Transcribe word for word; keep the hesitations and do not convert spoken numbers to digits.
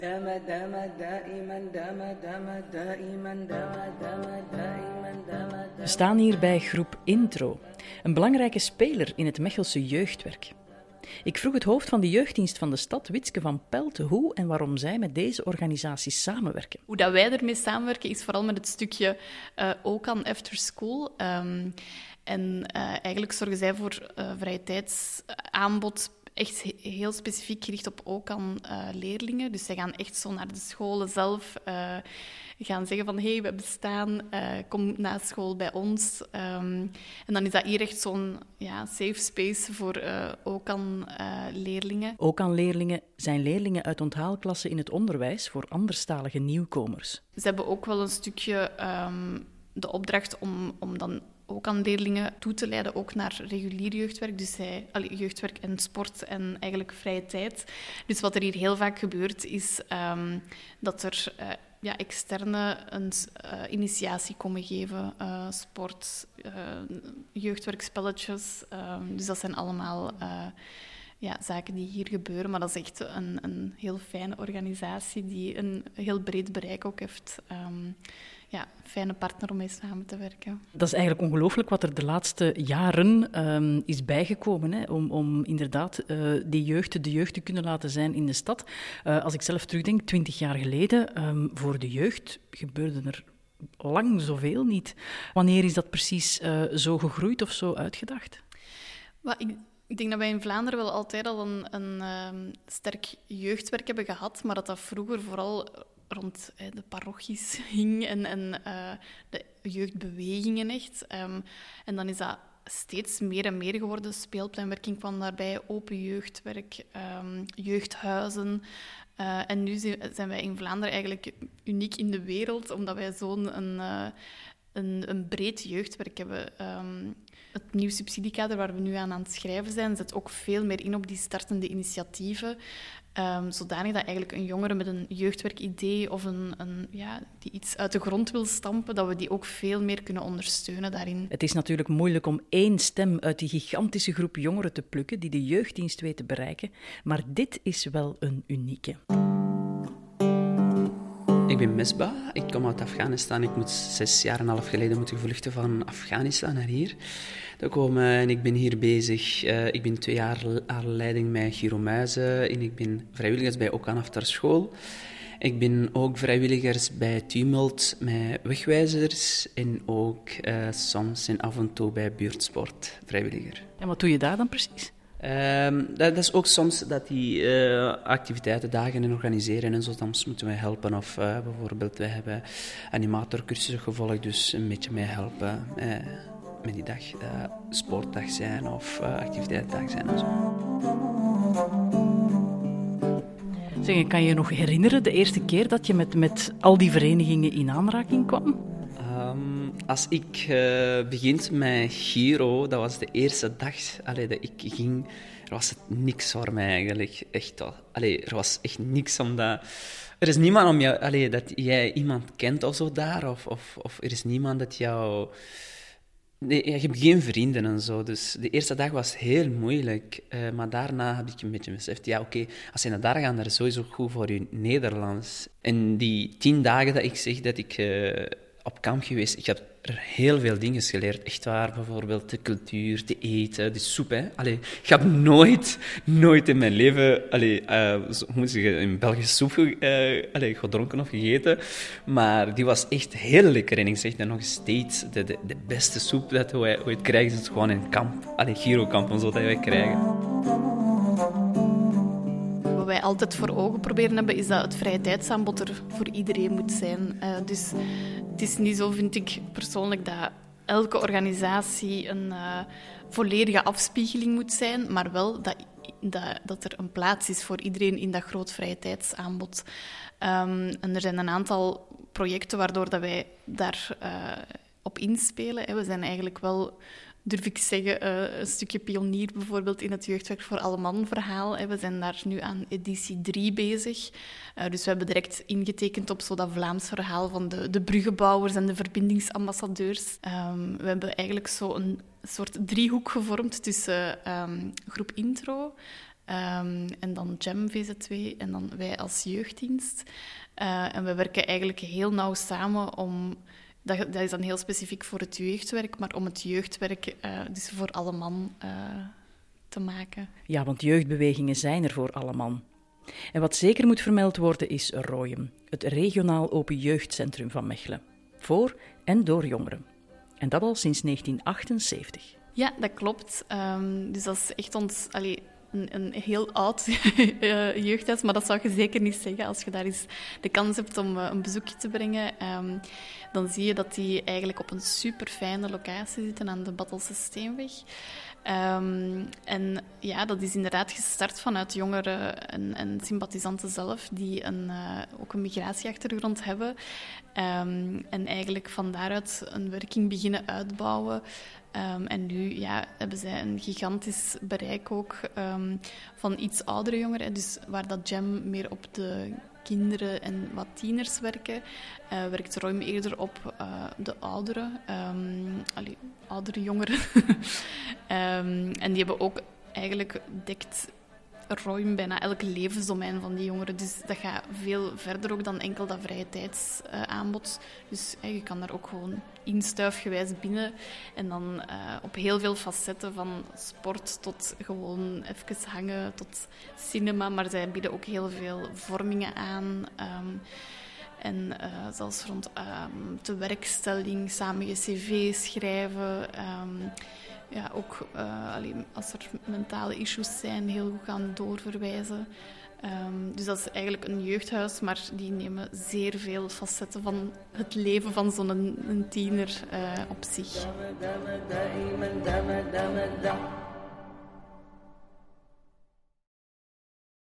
We staan hier bij groep Intro, een belangrijke speler in het Mechelse jeugdwerk. Ik vroeg het hoofd van de jeugddienst van de stad, Witske van Pelt, hoe en waarom zij met deze organisatie samenwerken. Hoe dat wij ermee samenwerken is vooral met het stukje uh, ook aan after school. Um, en uh, eigenlijk zorgen zij voor uh, vrije tijdsaanbod echt heel specifiek gericht op ook aan uh, leerlingen. Dus zij gaan echt zo naar de scholen zelf, uh, gaan zeggen van hé, hey, we bestaan, uh, kom na school bij ons. Um, en dan is dat hier echt zo'n ja, safe space voor uh, ook aan uh, leerlingen. Ook aan leerlingen zijn leerlingen uit onthaalklassen in het onderwijs voor anderstalige nieuwkomers. Ze hebben ook wel een stukje um, de opdracht om, om dan ook aan leerlingen toe te leiden, ook naar regulier jeugdwerk. Dus zij, allee, jeugdwerk en sport en eigenlijk vrije tijd. Dus wat er hier heel vaak gebeurt, is um, dat er uh, ja, externe een uh, initiatie komen geven. Uh, sport, uh, jeugdwerkspelletjes. Uh, dus dat zijn allemaal uh, ja, zaken die hier gebeuren. Maar dat is echt een, een heel fijne organisatie die een heel breed bereik ook heeft. Um, Ja, fijne partner om mee samen te werken. Dat is eigenlijk ongelooflijk wat er de laatste jaren um, is bijgekomen, hè, om, om inderdaad uh, die jeugd de jeugd te kunnen laten zijn in de stad. Uh, als ik zelf terugdenk, twintig jaar geleden, um, voor de jeugd gebeurde er lang zoveel niet. Wanneer is dat precies uh, zo gegroeid of zo uitgedacht? Well, ik... Ik denk dat wij in Vlaanderen wel altijd al een, een um, sterk jeugdwerk hebben gehad, maar dat dat vroeger vooral rond eh, de parochies hing en, en uh, de jeugdbewegingen echt. Um, en dan is dat steeds meer en meer geworden. Speelpleinwerking kwam daarbij, open jeugdwerk, um, jeugdhuizen. Uh, en nu zijn wij in Vlaanderen eigenlijk uniek in de wereld, omdat wij zo'n een, uh, een, een breed jeugdwerk hebben. Um, Het nieuwe subsidiekader waar we nu aan aan het schrijven zijn, zet ook veel meer in op die startende initiatieven. Um, zodanig dat eigenlijk een jongere met een jeugdwerkidee of een, een, ja, die iets uit de grond wil stampen, dat we die ook veel meer kunnen ondersteunen daarin. Het is natuurlijk moeilijk om één stem uit die gigantische groep jongeren te plukken die de jeugddienst weet te bereiken, maar dit is wel een unieke. Ik ben Mesbah, ik kom uit Afghanistan. Ik moet zes jaar en een half geleden moeten vluchten van Afghanistan naar hier. Komen, en ik ben hier bezig. Uh, ik ben twee jaar aan leiding met Giro Muizen en ik ben vrijwilligers bij Ook aan After School. Ik ben ook vrijwilligers bij Tumult met wegwijzers en ook uh, soms en af en toe bij buurtsport vrijwilliger. En wat doe je daar dan precies? Um, dat, dat is ook soms dat die uh, activiteiten, dagen en organiseren en zo, soms moeten we helpen. Of uh, bijvoorbeeld, wij hebben animatorcursussen gevolgd, dus een beetje mee helpen uh, met die dag, uh, sportdag zijn of uh, activiteitsdag zijn en zo. Zeg, kan je je nog herinneren de eerste keer dat je met, met al die verenigingen in aanraking kwam? Um, als ik uh, begin met Giro, dat was de eerste dag allee, dat ik ging, er was het niks voor mij eigenlijk. Echt, allee, er was echt niks omdat... Er is niemand om jou, allee, dat jij iemand kent of zo daar, of, of, of er is niemand dat jou... Nee, je hebt geen vrienden en zo, dus de eerste dag was heel moeilijk. Uh, maar daarna heb ik een beetje beseft, ja oké, okay, als je naar daar gaat, dan is sowieso goed voor je Nederlands. En die tien dagen dat ik zeg dat ik... Uh, op kamp geweest. Ik heb er heel veel dingen geleerd. Echt waar, bijvoorbeeld de cultuur, de eten, de soep. Hè. Allee, ik heb nooit, nooit in mijn leven allee, uh, hoe moet je een Belgische soep uh, allee, gedronken of gegeten. Maar die was echt heel lekker. En ik zeg dan nog steeds, de, de, de beste soep dat wij ooit krijgen, is gewoon in kamp. Allee, Girokamp en zo dat wij krijgen. Wat wij altijd voor ogen proberen hebben, is dat het vrije tijdsaanbod er voor iedereen moet zijn. Uh, dus het is niet zo, vind ik persoonlijk, dat elke organisatie een uh, volledige afspiegeling moet zijn, maar wel dat, dat, dat er een plaats is voor iedereen in dat groot vrije tijdsaanbod. Um, en er zijn een aantal projecten waardoor dat wij daar uh, op inspelen. We zijn eigenlijk wel... durf ik zeggen, uh, een stukje pionier bijvoorbeeld in het jeugdwerk voor alle man verhaal. We zijn daar nu aan editie drie bezig. Uh, dus we hebben direct ingetekend op zo dat Vlaams verhaal van de, de bruggenbouwers en de verbindingsambassadeurs. Um, we hebben eigenlijk zo een soort driehoek gevormd tussen um, groep Intro, Um, en dan Jam V Z twee en dan wij als jeugddienst. Uh, en we werken eigenlijk heel nauw samen om... Dat, dat is dan heel specifiek voor het jeugdwerk, maar om het jeugdwerk uh, dus voor alle man uh, te maken. Ja, want jeugdbewegingen zijn er voor alle man. En wat zeker moet vermeld worden is Rooyem, het regionaal open jeugdcentrum van Mechelen. Voor en door jongeren. En dat al sinds negentien achtenzeventig. Ja, dat klopt. Um, dus dat is echt ons... Allee, Een, een heel oud jeugdhuis, maar dat zou je zeker niet zeggen. Als je daar eens de kans hebt om uh, een bezoekje te brengen, um, dan zie je dat die eigenlijk op een super fijne locatie zitten aan de Battelse Steenweg. Um, en ja, dat is inderdaad gestart vanuit jongeren en, en sympathisanten zelf, die een, uh, ook een migratieachtergrond hebben. Um, en eigenlijk van daaruit een werking beginnen uitbouwen. Um, en nu ja, hebben zij een gigantisch bereik ook um, van iets oudere jongeren. Dus waar dat Jam meer op de kinderen en wat tieners werken, uh, werkt Rooyem eerder op uh, de ouderen, um, allee, oudere jongeren. um, en die hebben ook eigenlijk dekt Rooyem bijna elk levensdomein van die jongeren. Dus dat gaat veel verder ook dan enkel dat vrije tijdsaanbod. Uh, dus uh, je kan daar ook gewoon instuifgewijs binnen. En dan uh, op heel veel facetten, van sport tot gewoon even hangen, tot cinema. Maar zij bieden ook heel veel vormingen aan. Um, En uh, zelfs rond um, de werkstelling, samen je cv schrijven. Um, ja, ook uh, alleen als er mentale issues zijn, heel goed gaan doorverwijzen. Um, dus dat is eigenlijk een jeugdhuis, maar die nemen zeer veel facetten van het leven van zo'n een tiener uh, op zich.